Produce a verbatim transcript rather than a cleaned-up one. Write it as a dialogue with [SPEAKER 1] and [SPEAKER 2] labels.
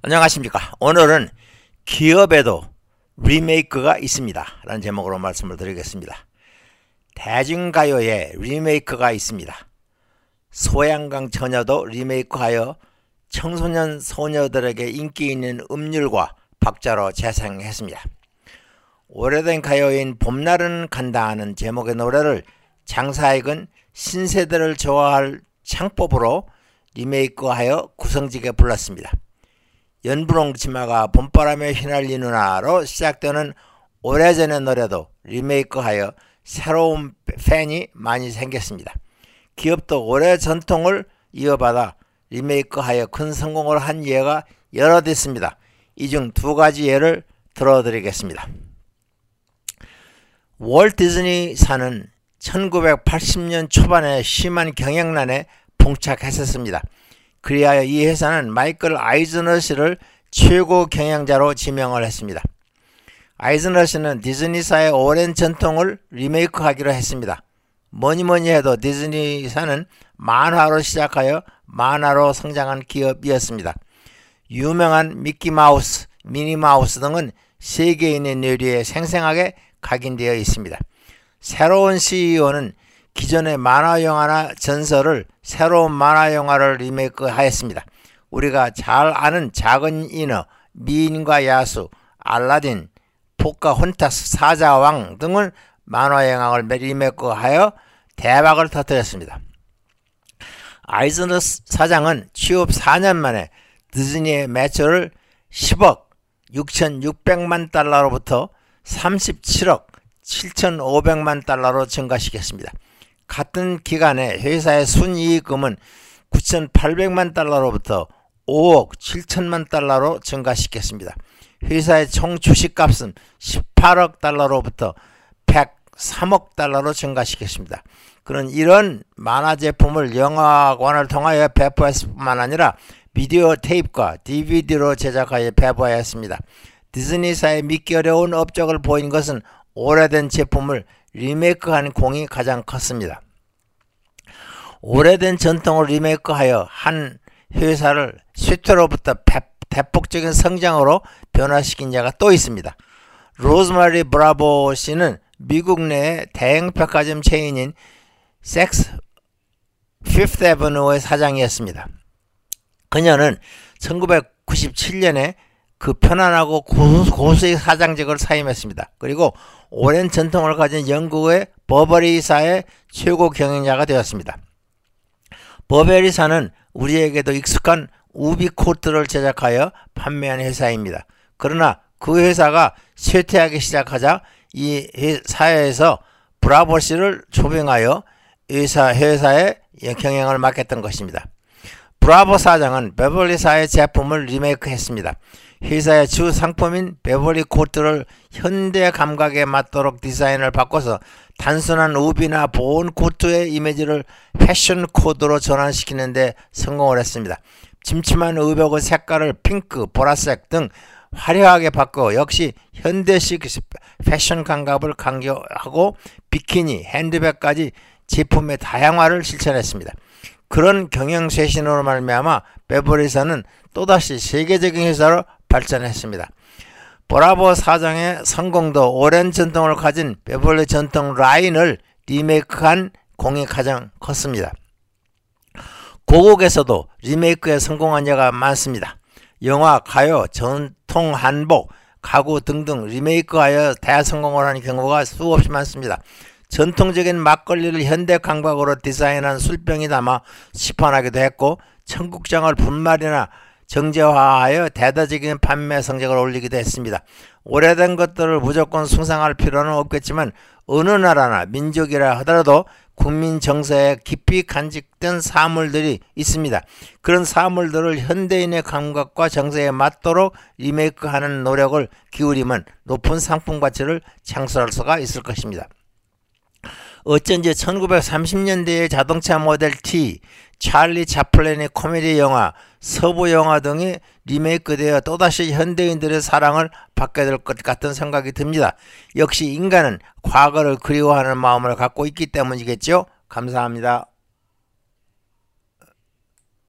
[SPEAKER 1] 안녕하십니까. 오늘은 기업에도 리메이크가 있습니다 라는 제목으로 말씀을 드리겠습니다. 대중가요에 리메이크가 있습니다. 소양강 처녀도 리메이크하여 청소년 소녀들에게 인기 있는 음률과 박자로 재생했습니다. 오래된 가요인 봄날은 간다 하는 제목의 노래를 장사익은 신세대를 좋아할 창법으로 리메이크하여 구성지게 불렀습니다. 연분홍 치마가 봄바람에 휘날리누나로 시작되는 오래전의 노래도 리메이크하여 새로운 팬이 많이 생겼습니다. 기업도 오래 전통을 이어받아 리메이크하여 큰 성공을 한 예가 여러 있습니다. 이 중 두 가지 예를 들어드리겠습니다. 월트 디즈니사는 천구백팔십 년 초반에 심한 경영난에 봉착했었습니다. 그리하여 이 회사는 마이클 아이즈너 씨를 최고 경영자로 지명을 했습니다. 아이즈너 씨는 디즈니사의 오랜 전통을 리메이크하기로 했습니다. 뭐니뭐니 해도 디즈니사는 만화로 시작하여 만화로 성장한 기업이었습니다. 유명한 미키마우스, 미니마우스 등은 세계인의 뇌리에 생생하게 각인되어 있습니다. 새로운 씨이오는 기존의 만화영화나 전설을 새로운 만화영화를 리메이크하였습니다. 우리가 잘 아는 작은 인어, 미인과 야수, 알라딘, 포카혼타스, 사자왕 등은 만화영화를 리메이크하여 대박을 터뜨렸습니다. 아이즈너 사장은 취업 사 년 만에 디즈니의 매출을 십억 육천육백만 달러로부터 삼십칠억 칠천오백만 달러로 증가시켰습니다. 같은 기간에 회사의 순이익금은 구천팔백만 달러로부터 오억 칠천만 달러로 증가시켰습니다. 회사의 총 주식값은 십팔억 달러로부터 백삼억 달러로 증가시켰습니다. 그는 이런 만화 제품을 영화관을 통하여 배포했을 뿐만 아니라 비디오 테이프와 디비디로 제작하여 배포하였습니다. 디즈니사의 믿기 어려운 업적을 보인 것은 오래된 제품을 리메이크한 공이 가장 컸습니다. 오래된 전통을 리메이크하여 한 회사를 쇠퇴로부터 대폭적인 성장으로 변화시킨 자가 또 있습니다. 로즈마리 브라보 씨는 미국 내의 대형 백화점 체인인 섹스 피프스 애버뉴의 사장이었습니다. 그녀는 천구백구십칠 년에 그 편안하고 고수의 사장직을 사임했습니다. 그리고 오랜 전통을 가진 영국의 버버리사의 최고 경영자가 되었습니다. 버버리사는 우리에게도 익숙한 우비코트를 제작하여 판매하는 회사입니다. 그러나 그 회사가 쇠퇴하기 시작하자 이 사회에서 브라보 씨를 초빙하여 회사, 회사의 경영을 맡겼던 것입니다. 브라보 사장은 베벌리사의 제품을 리메이크했습니다. 회사의 주 상품인 베벌리 코트를 현대 감각에 맞도록 디자인을 바꿔서 단순한 우비나 보온 코트의 이미지를 패션 코드로 전환시키는 데 성공을 했습니다. 침침한 의복의 색깔을 핑크, 보라색 등 화려하게 바꿔 역시 현대식 패션 감각을 강조하고 비키니, 핸드백까지 제품의 다양화를 실천했습니다. 그런 경영 쇄신으로 말미암아 베벌리사는 또다시 세계적인 회사로 발전했습니다. 브라보 사장의 성공도 오랜 전통을 가진 베벌리 전통 라인을 리메이크한 공이 가장 컸습니다. 고국에서도 리메이크에 성공한 예가 많습니다. 영화, 가요, 전통 한복, 가구 등등 리메이크하여 대성공을 하는 경우가 수없이 많습니다. 전통적인 막걸리를 현대 감각으로 디자인한 술병이 담아 시판하기도 했고 청국장을 분말이나 정제화하여 대대적인 판매 성적을 올리기도 했습니다. 오래된 것들을 무조건 숭상할 필요는 없겠지만 어느 나라나 민족이라 하더라도 국민 정서에 깊이 간직된 사물들이 있습니다. 그런 사물들을 현대인의 감각과 정서에 맞도록 리메이크하는 노력을 기울이면 높은 상품 가치를 창출할 수가 있을 것입니다. 어쩐지 천구백삼십 년대의 자동차 모델 T, 찰리 차플린의 코미디 영화, 서부 영화 등이 리메이크되어 또다시 현대인들의 사랑을 받게 될 것 같은 생각이 듭니다. 역시 인간은 과거를 그리워하는 마음을 갖고 있기 때문이겠죠. 감사합니다.